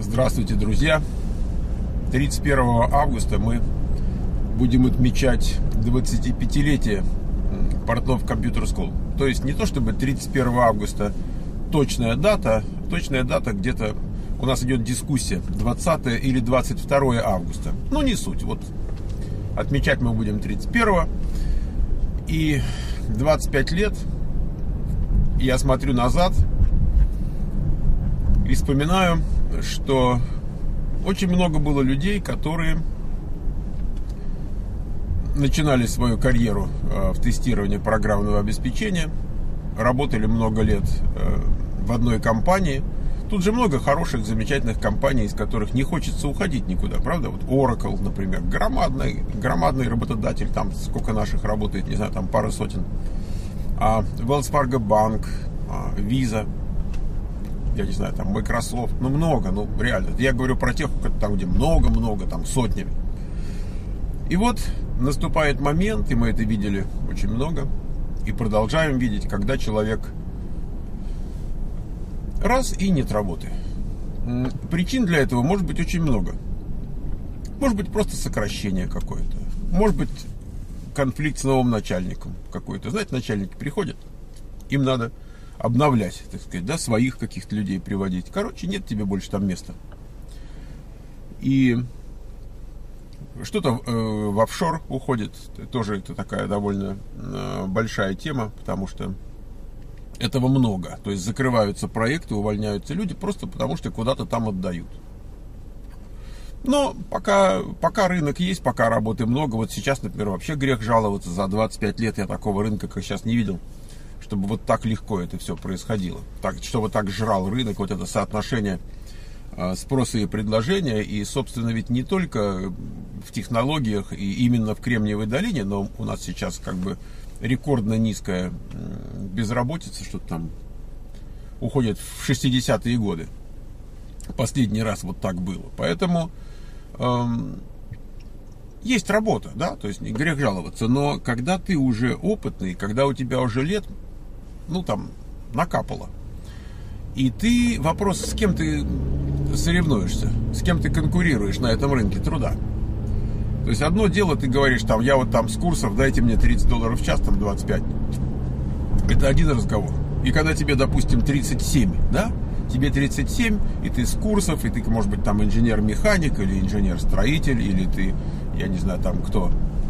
Здравствуйте, друзья! 31 августа мы будем отмечать 25-летие Портнов Computer School. То есть не то чтобы 31 августа точная дата где-то у нас идет дискуссия 20 или 22 августа. Ну не суть. Вот отмечать мы будем 31 и 25 лет. Я смотрю назад и вспоминаю, что очень много было людей, которые начинали свою карьеру в тестировании программного обеспечения, работали много лет в одной компании. Тут же много хороших, замечательных компаний, из которых не хочется уходить никуда, правда? Вот Oracle, например, громадный работодатель, там сколько наших работает, не знаю, там пара сотен. Wells Fargo Bank, Visa, я не знаю, там Microsoft, много, реально. Я говорю про тех, там, где много, там сотнями. И вот наступает момент, и мы это видели очень много, и продолжаем видеть, когда человек раз и нет работы. Причин для этого может быть очень много. Может быть просто сокращение какое-то. Может быть конфликт с новым начальником какой-то. Знаете, начальники приходят, им надо обновлять, так сказать, да, своих каких-то людей приводить. Короче, нет тебе больше там места. И что-то в офшор уходит. Тоже это такая довольно большая тема, потому что этого много. То есть закрываются проекты, увольняются люди просто потому, что куда-то там отдают. Но пока рынок есть, пока работы много. Вот сейчас, например, вообще грех жаловаться. За 25 лет я такого рынка, как сейчас, не видел, чтобы вот так легко это все происходило. Чтобы так жрал рынок, вот это соотношение спроса и предложения. И, собственно, ведь не только в технологиях и именно в Кремниевой долине, но у нас сейчас как бы рекордно низкая безработица, что-то там уходит в 60-е годы. Последний раз вот так было. Поэтому есть работа, да, то есть не грех жаловаться. Но когда ты уже опытный, когда у тебя уже лет, там, накапало, и ты, вопрос, с кем ты соревнуешься, с кем ты конкурируешь на этом рынке труда. То есть одно дело, ты говоришь, там, я вот там с курсов, дайте мне $30 в час, там 25. Это один разговор. И когда тебе, допустим, 37, да, тебе 37, и ты с курсов, и ты, может быть, там инженер-механик, или инженер-строитель, или ты, я не знаю, там кто,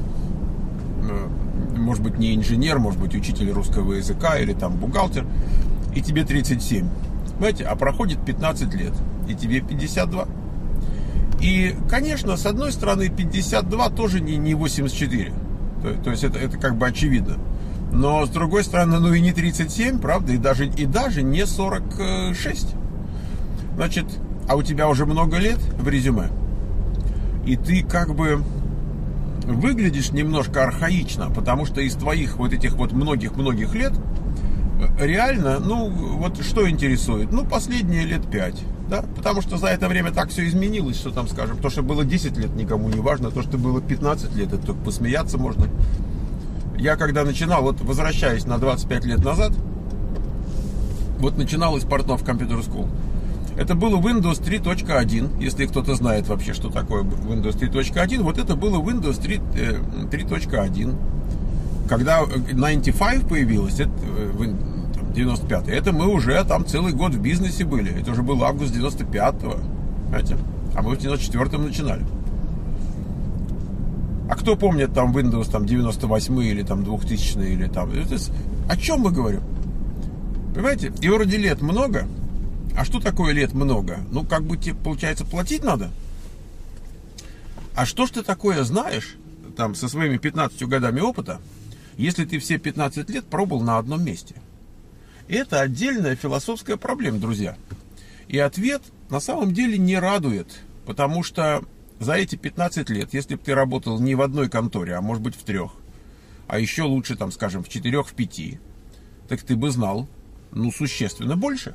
может быть, не инженер, может быть, учитель русского языка, или там бухгалтер, и тебе 37. Понимаете, а проходит 15 лет, и тебе 52. И, конечно, с одной стороны, 52 тоже не 84. То есть это как бы очевидно. Но с другой стороны, и не 37, правда, и даже не 46. Значит, а у тебя уже много лет в резюме, и ты как бы выглядишь немножко архаично, потому что из твоих вот этих вот многих лет реально, вот что интересует? Последние лет 5, да, потому что за это время так все изменилось, что там, скажем, то, что было 10 лет, никому не важно, то, что было 15 лет, это только посмеяться можно. Я когда начинал, вот возвращаясь на 25 лет назад, вот начиналось Портнов Computer School. Это было Windows 3.1, если кто-то знает вообще, что такое Windows 3.1, вот это было Windows 3.1. Когда 95 появилась, это 95, это мы уже там целый год в бизнесе были. Это уже был август 95-го, понимаете? А мы в 94-м начинали. А кто помнит там Windows там 98 или там 2000 или там... О чем мы говорим? Понимаете? И вроде лет много. А что такое лет много? Как бы тебе, получается, платить надо. А что ж ты такое знаешь, там, со своими 15 годами опыта, если ты все 15 лет пробыл на одном месте? И это отдельная философская проблема, друзья. И ответ на самом деле не радует, потому что за эти 15 лет, если бы ты работал не в одной конторе, а может быть в 3, а еще лучше, там, скажем, в 4, в 5, так ты бы знал, существенно больше.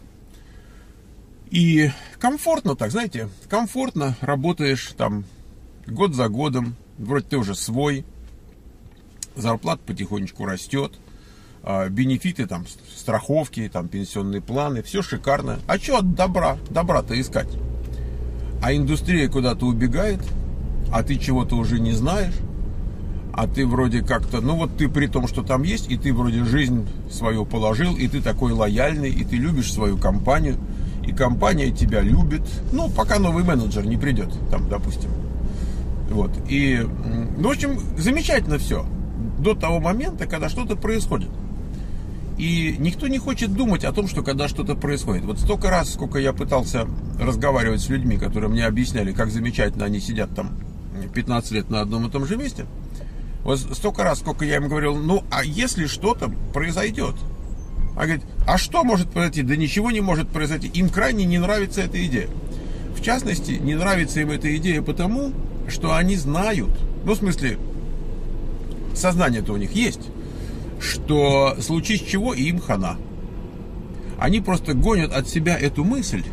И комфортно так, знаете, комфортно работаешь там год за годом, вроде ты уже свой, зарплата потихонечку растет, бенефиты, там, страховки, там, пенсионные планы, все шикарно. А что от добра-то искать? а индустрия куда-то убегает, а ты чего-то уже не знаешь, а ты вроде как-то, ну вот ты при том, что там есть, и ты вроде жизнь свою положил, и ты такой лояльный, и ты любишь свою компанию, и компания тебя любит, ну, пока новый менеджер не придет, там, допустим. Вот, и, ну, в общем, замечательно все, до того момента, когда что-то происходит. И никто не хочет думать о том, что когда что-то происходит. Вот столько раз, сколько я пытался разговаривать с людьми, которые мне объясняли, как замечательно они сидят там 15 лет на одном и том же месте, вот столько раз, сколько я им говорил, ну, а если что-то произойдет? А говорит, а что может произойти? Да ничего не может произойти. Им крайне не нравится эта идея. В частности, не нравится им эта идея потому, что они знают, ну, в смысле, сознание-то у них есть, что случись чего, и им хана. Они просто гонят от себя эту мысль.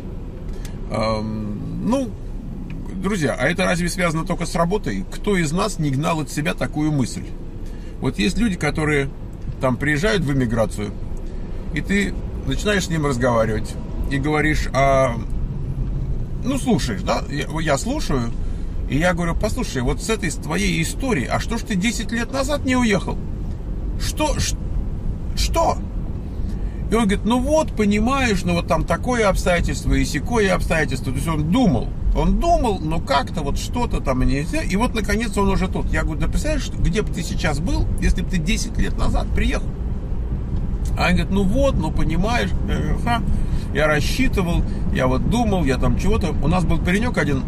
Ну, друзья, а это разве связано только с работой? Кто из нас не гнал от себя такую мысль? Вот есть люди, которые там приезжают в эмиграцию, и ты начинаешь с ним разговаривать, и говоришь, ну, слушаешь, да? Я слушаю, и я говорю, послушай, вот с этой твоей историей, а что ж ты 10 лет назад не уехал? Что? И он говорит, ну вот, понимаешь, ну вот там такое обстоятельство и сякое обстоятельство. То есть он думал, но как-то вот что-то там нельзя. И вот, наконец, он уже тут. Я говорю, да представляешь, где бы ты сейчас был, если бы ты 10 лет назад приехал? А он говорит, ну вот, ну понимаешь, я рассчитывал, я вот думал, я там чего-то. У нас был паренек один,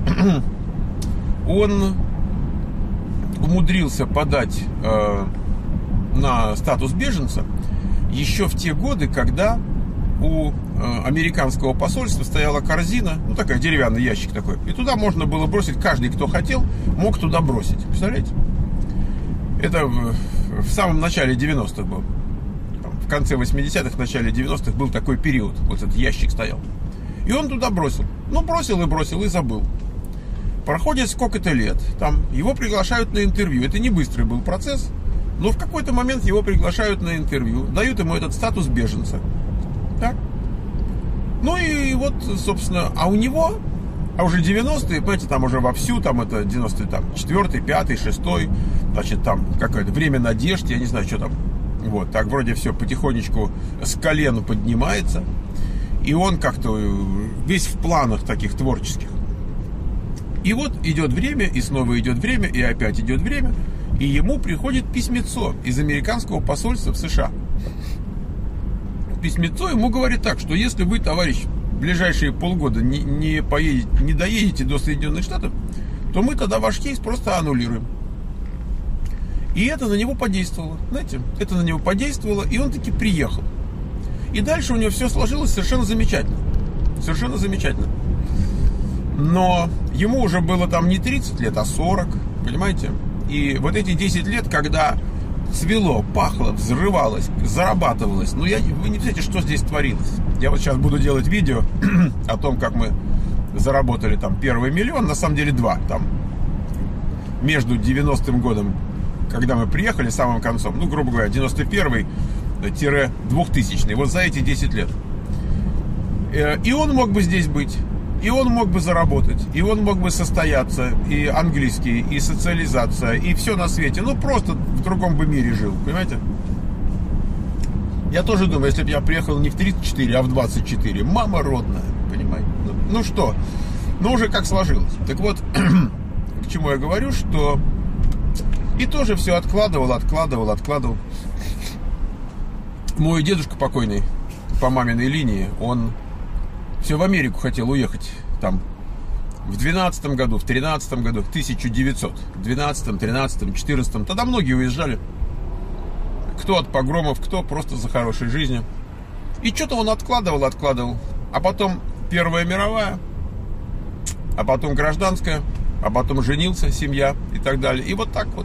он умудрился подать на статус беженца еще в те годы, когда у американского посольства стояла корзина, ну такая, деревянный ящик такой, и туда можно было бросить, каждый, кто хотел, мог туда бросить. Представляете? Это в самом начале 90-х был. В конце 80-х, в начале 90-х был такой период. Вот этот ящик стоял. И он туда бросил. Ну, бросил и забыл. Проходит сколько-то лет, там его приглашают на интервью. Это не быстрый был процесс, но в какой-то момент его приглашают на интервью, дают ему этот статус беженца. Так? Ну и вот, собственно, а у него, а уже 90-е, понимаете, там уже вовсю, там это 94-й, 5-й, 6-й, значит, там какое-то время надежд, я не знаю, что там. Вот, так вроде все потихонечку с колена поднимается. И он как-то весь в планах таких творческих. И вот идет время, и снова идет время, и опять идет время, и ему приходит письмецо из американского посольства в США. Письмецо ему говорит так, что если вы, товарищ, в ближайшие полгода не доедете до Соединенных Штатов, то мы тогда ваш кейс просто аннулируем. И это на него подействовало, знаете, это на него подействовало, и он таки приехал. И дальше у него все сложилось совершенно замечательно. Совершенно замечательно. Но ему уже было там не 30 лет, а 40, понимаете? И вот эти 10 лет, когда цвело, пахло, взрывалось, зарабатывалось, ну, вы не представляете, что здесь творилось. Я вот сейчас буду делать видео о том, как мы заработали там первый миллион, на самом деле 2, там, между 90-м годом, когда мы приехали, самым концом, ну, грубо говоря, 91-2000, вот за эти 10 лет. И он мог бы здесь быть, и он мог бы заработать, и он мог бы состояться, и английский, и социализация, и все на свете. Ну, просто в другом бы мире жил, понимаете? Я тоже думаю, если бы я приехал не в 34, а в 24, мама родная, понимаете? Ну что, ну уже как сложилось. Так вот, к чему я говорю, что и тоже все откладывал. Мой дедушка покойный, по маминой линии, он все в Америку хотел уехать. Там в 12-м году, в 13-м году, в 1900, в 12-м, 13-м, 14-м. Тогда многие уезжали. Кто от погромов, кто просто за хорошей жизнью. И что-то он откладывал. А потом Первая мировая, а потом гражданская, а потом женился, семья и так далее. И вот так вот.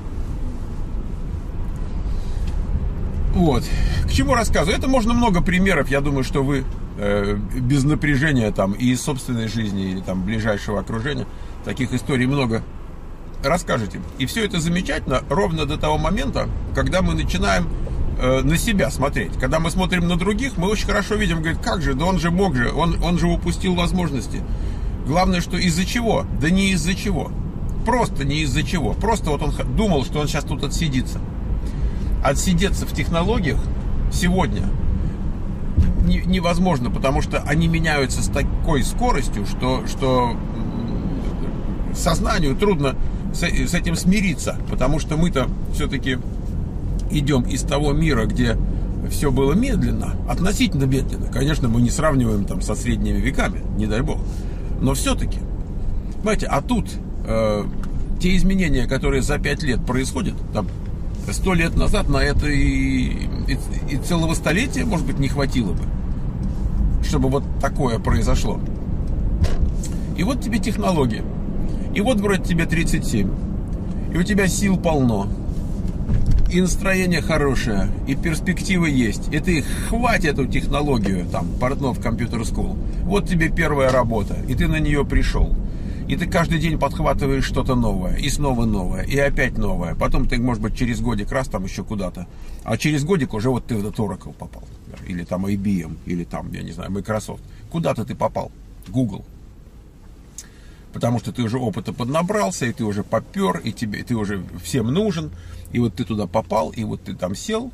Вот. К чему рассказываю? Это можно много примеров. Я думаю, что вы без напряжения там и из собственной жизни, или там ближайшего окружения таких историй много расскажете. И все это замечательно ровно до того момента, когда мы начинаем на себя смотреть. Когда мы смотрим на других, мы очень хорошо видим, говорит, как же, да он же мог же, он же упустил возможности. Главное, что из-за чего? Да не из-за чего. Просто не из-за чего. Просто вот он думал, что он сейчас тут отсидится. Отсидеться в технологиях сегодня невозможно, потому что они меняются с такой скоростью, что сознанию трудно с этим смириться, потому что мы-то все-таки идем из того мира, где все было медленно, относительно медленно. Конечно, мы не сравниваем там со средними веками, не дай бог. Но все-таки, понимаете, а тут те изменения, которые за 5 лет происходят, там 100 лет назад на это и целого столетия, может быть, не хватило бы, чтобы вот такое произошло. И вот тебе технологии. И вот вроде тебе 37. И у тебя сил полно. И настроение хорошее. И перспективы есть. И ты хватит эту технологию, там, Портнов Computer School. Вот тебе первая работа. И ты на нее пришел. И ты каждый день подхватываешь что-то новое. И снова новое. И опять новое. Потом ты, может быть, через годик раз там еще куда-то. А через годик уже вот ты в этот Oracle попал. Или там IBM. Или там, я не знаю, Microsoft. Куда-то ты попал. Google. Потому что ты уже опыта поднабрался, и ты уже попер, и ты уже всем нужен. И вот ты туда попал, и вот ты там сел.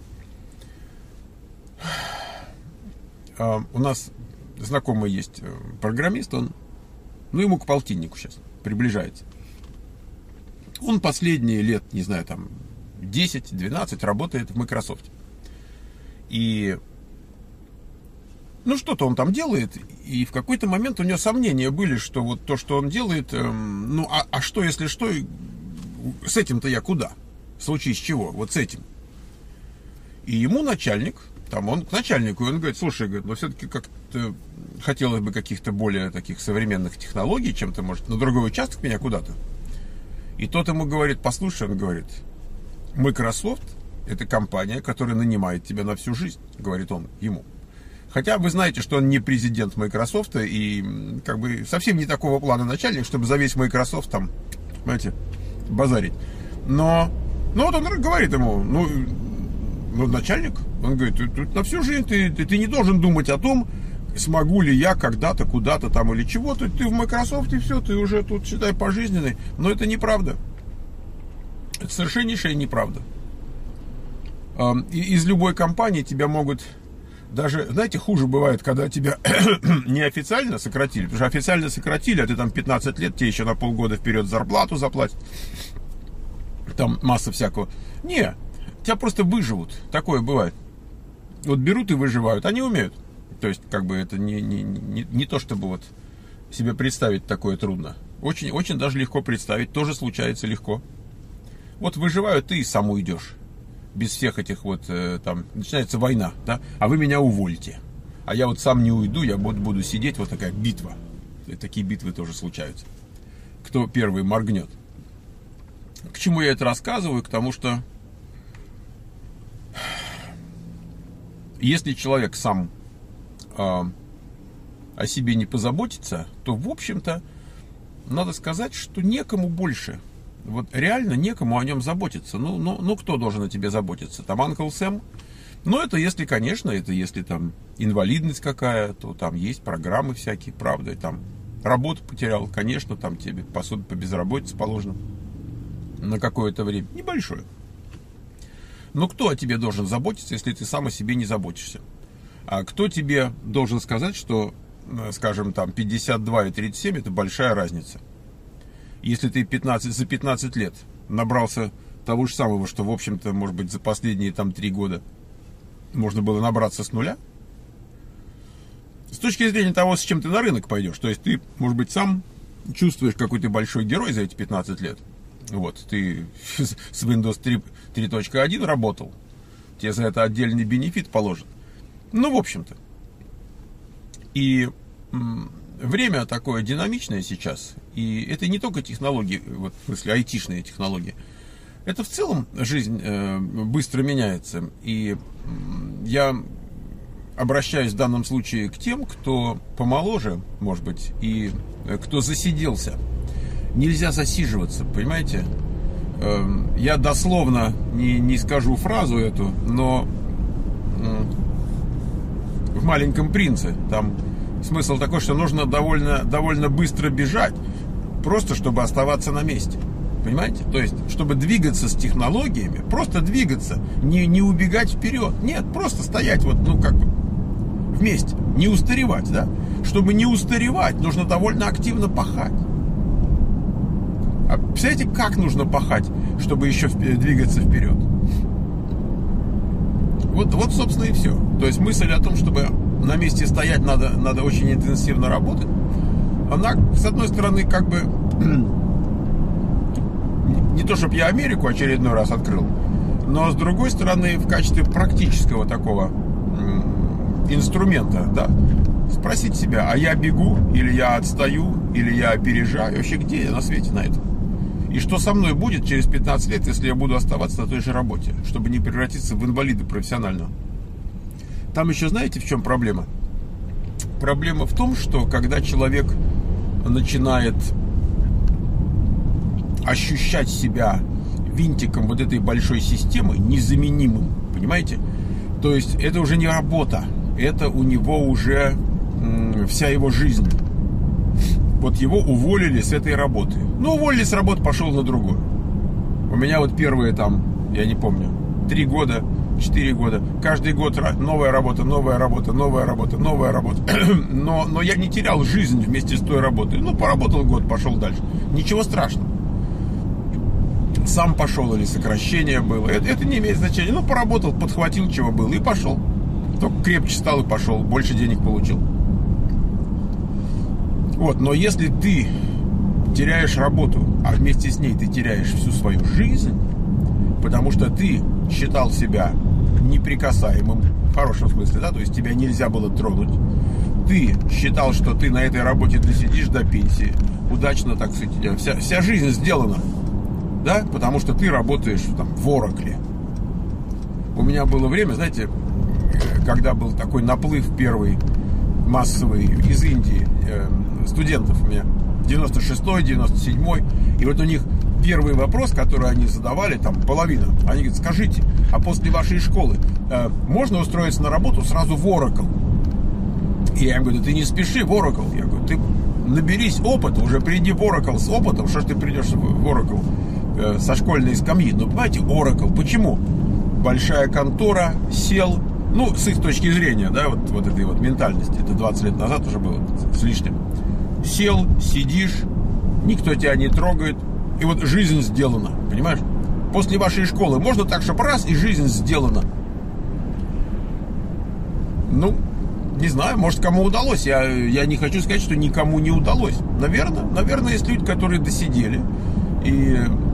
У нас знакомый есть программист, он, ему к полтиннику сейчас приближается. Он последние лет, не знаю, там 10-12 работает в Microsoft. И что-то он там делает, и в какой-то момент у него сомнения были, что вот то, что он делает, что, если что, с этим-то я куда? В случае с чего? Вот с этим. И ему начальник, он к начальнику, и он говорит, слушай, все-таки как-то хотелось бы каких-то более таких современных технологий, чем-то, может, на другой участок меня куда-то. И тот ему говорит, послушай, он говорит, Microsoft — это компания, которая нанимает тебя на всю жизнь, говорит он ему. Хотя вы знаете, что он не президент Microsoft и как бы совсем не такого плана начальник, чтобы за весь Microsoft там, понимаете, базарить. Но вот он говорит ему, начальник, он говорит, ты на всю жизнь ты не должен думать о том, смогу ли я когда-то, куда-то там или чего-то. Ты в Microsoft и все, ты уже тут, считай, пожизненный. Но это неправда. Это совершеннейшая неправда. Из любой компании тебя могут... Даже, знаете, хуже бывает, когда тебя неофициально сократили. Потому что официально сократили, а ты там 15 лет, тебе еще на полгода вперед зарплату заплатят. Там масса всякого. Не, тебя просто выживут. Такое бывает. Вот берут и выживают. Они умеют. То есть, как бы это не то, чтобы вот себе представить такое трудно. Очень, очень даже легко представить. Тоже случается легко. Вот выживают, ты и сам уйдешь. Без всех этих вот, там, начинается война, да, а вы меня увольте. А я вот сам не уйду, я буду сидеть, вот такая битва. И такие битвы тоже случаются. Кто первый моргнет. К чему я это рассказываю? К тому, что если человек сам о себе не позаботится, то, в общем-то, надо сказать, что некому больше. Вот реально некому о нем заботиться. Кто должен о тебе заботиться? Там Uncle Sam? Это если, конечно, это если там инвалидность какая, то там есть программы всякие, правда. Там работу потерял, конечно, там тебе пособие по безработице положено на какое-то время. Небольшое. Но кто о тебе должен заботиться, если ты сам о себе не заботишься? А кто тебе должен сказать, что, скажем, там 52 и 37 это большая разница? Если ты за 15 лет набрался того же самого, что, в общем-то, может быть, за последние там 3 года можно было набраться с нуля, с точки зрения того, с чем ты на рынок пойдешь, то есть ты, может быть, сам чувствуешь, какой ты большой герой за эти 15 лет. Вот, ты с Windows 3.1 работал, тебе за это отдельный бенефит положен. В общем-то. И время такое динамичное сейчас, и это не только технологии, вот в смысле айтишные технологии, это в целом жизнь быстро меняется, и я обращаюсь в данном случае к тем, кто помоложе, может быть, и кто засиделся. Нельзя засиживаться, понимаете? Я дословно не скажу фразу эту, но в «Маленьком принце» там Смысл такой, что нужно довольно быстро бежать, просто чтобы оставаться на месте. Понимаете? То есть, чтобы двигаться с технологиями, просто двигаться, не убегать вперед. Нет, просто стоять вот, вместе, не устаревать, да? Чтобы не устаревать, нужно довольно активно пахать. А представляете, как нужно пахать, чтобы еще двигаться вперед? Вот, собственно, и все. То есть мысль о том, чтобы на месте стоять надо очень интенсивно работать, она, с одной стороны, не то, чтобы я Америку очередной раз открыл, но с другой стороны, в качестве практического такого инструмента, да, спросить себя, а я бегу, или я отстаю, или я опережаю, вообще где я на свете на этом? И что со мной будет через 15 лет, если я буду оставаться на той же работе, чтобы не превратиться в инвалида профессионального? Там еще знаете, в чем проблема? Проблема в том, что когда человек начинает ощущать себя винтиком вот этой большой системы, незаменимым, понимаете? То есть это уже не работа, это у него уже вся его жизнь. Вот его уволили с этой работы. Уволили с работы, пошел на другую. У меня вот первые я не помню, 3 года, 4 года, каждый год новая работа, новая работа, новая работа, новая работа. Но я не терял жизнь вместе с той работой. Поработал год, пошел дальше. Ничего страшного. Сам пошел или сокращение было. Это не имеет значения. Поработал, подхватил, чего было, и пошел. Только крепче стал и пошел, больше денег получил. Но если ты теряешь работу, а вместе с ней ты теряешь всю свою жизнь, потому что ты считал себя неприкасаемым, в хорошем смысле, да, то есть тебя нельзя было тронуть, ты считал, что ты на этой работе досидишь до пенсии, удачно, так сказать, вся жизнь сделана, да, потому что ты работаешь в Oracle. У меня было время, знаете, когда был такой наплыв первый массовый из Индии студентов, у меня 96-й, 97-й, и вот у них первый вопрос, который они задавали, половина, они говорят, скажите, а после вашей школы можно устроиться на работу сразу в Oracle? И я им говорю, ты не спеши в Oracle, я говорю, ты наберись опыта, уже приди в Oracle с опытом, что ж ты придешь в Oracle со школьной скамьи? Понимаете, Oracle, почему? Большая контора, сел, с их точки зрения, да, вот этой вот ментальности, это 20 лет назад уже было, с лишним. Сел, сидишь, никто тебя не трогает, и вот жизнь сделана, понимаешь? После вашей школы можно так, чтобы раз, и жизнь сделана. Не знаю, может, кому удалось. Я не хочу сказать, что никому не удалось. Наверное, есть люди, которые досидели. И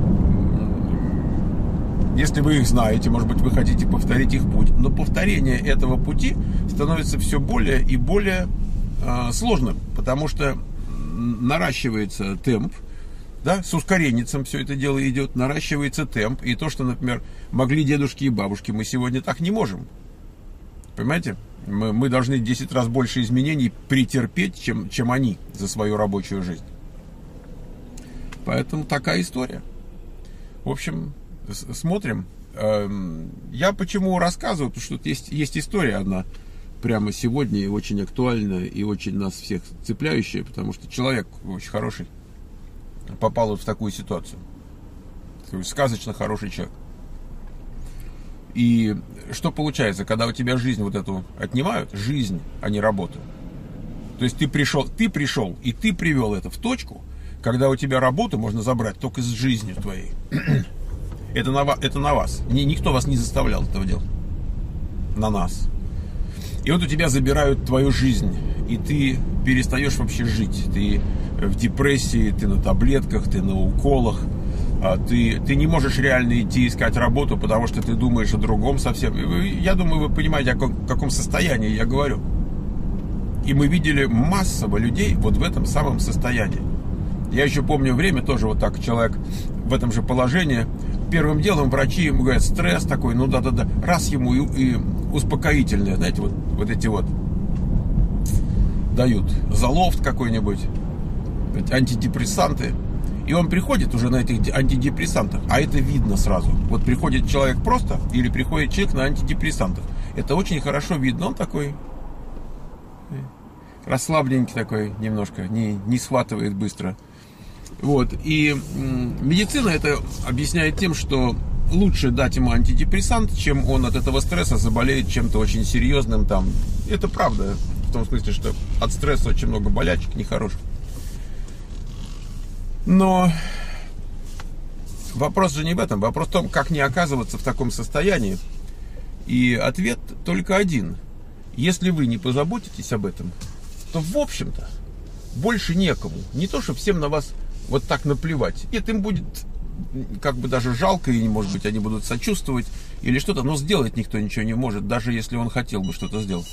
если вы их знаете, может быть, вы хотите повторить их путь. Но повторение этого пути становится все более и более сложным, потому что наращивается темп, да, с ускоренницем все это дело идет, наращивается темп, и то, что, например, могли дедушки и бабушки, мы сегодня так не можем. Понимаете? Мы должны 10 раз больше изменений претерпеть, чем они за свою рабочую жизнь. Поэтому такая история. В общем, смотрим. Я почему рассказываю, потому что есть история одна прямо сегодня, и очень актуальная, и очень нас всех цепляющая, потому что человек очень хороший попал вот в такую ситуацию. Такой сказочно хороший человек. И что получается, когда у тебя жизнь вот эту отнимают, жизнь, а не работу. То есть ты пришел, и ты привел это в точку, когда у тебя работу можно забрать только с жизнью твоей. Это на вас. Никто вас не заставлял этого делать. На нас. И вот у тебя забирают твою жизнь, и ты перестаешь вообще жить. Ты в депрессии, ты на таблетках, ты на уколах. Ты не можешь реально идти искать работу, потому что ты думаешь о другом совсем. Я думаю, вы понимаете, о каком состоянии я говорю. И мы видели массово людей вот в этом самом состоянии. Я еще помню время, тоже вот так человек в этом же положении. Первым делом врачи ему говорят, стресс такой, да-да-да. Раз ему и успокоительное, знаете, вот эти вот дают. Залофт какой-нибудь, антидепрессанты. И он приходит уже на этих антидепрессантах, а это видно сразу. Вот приходит человек просто, или приходит человек на антидепрессантах. Это очень хорошо видно. Он такой расслабленький такой немножко, не схватывает быстро. Вот. И медицина это объясняет тем, что лучше дать ему антидепрессант, чем он от этого стресса заболеет чем-то очень серьезным там. Это правда. В том смысле, что от стресса очень много болячек нехороших. Но вопрос же не в этом. Вопрос в том, как не оказываться в таком состоянии. И ответ только один. Если вы не позаботитесь об этом, то, в общем-то, больше некому. Не то, что всем на вас вот так наплевать. Нет, им будет как бы даже жалко, и, может быть, они будут сочувствовать или что-то, но сделать никто ничего не может, даже если он хотел бы что-то сделать.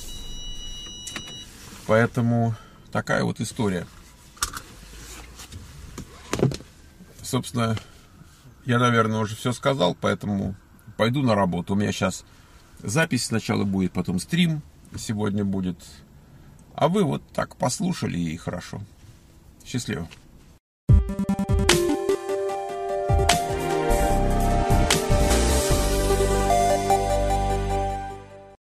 Поэтому такая вот история. Собственно, я, наверное, уже все сказал, поэтому пойду на работу. У меня сейчас запись сначала будет, потом стрим сегодня будет. А вы вот так послушали, и хорошо. Счастливо.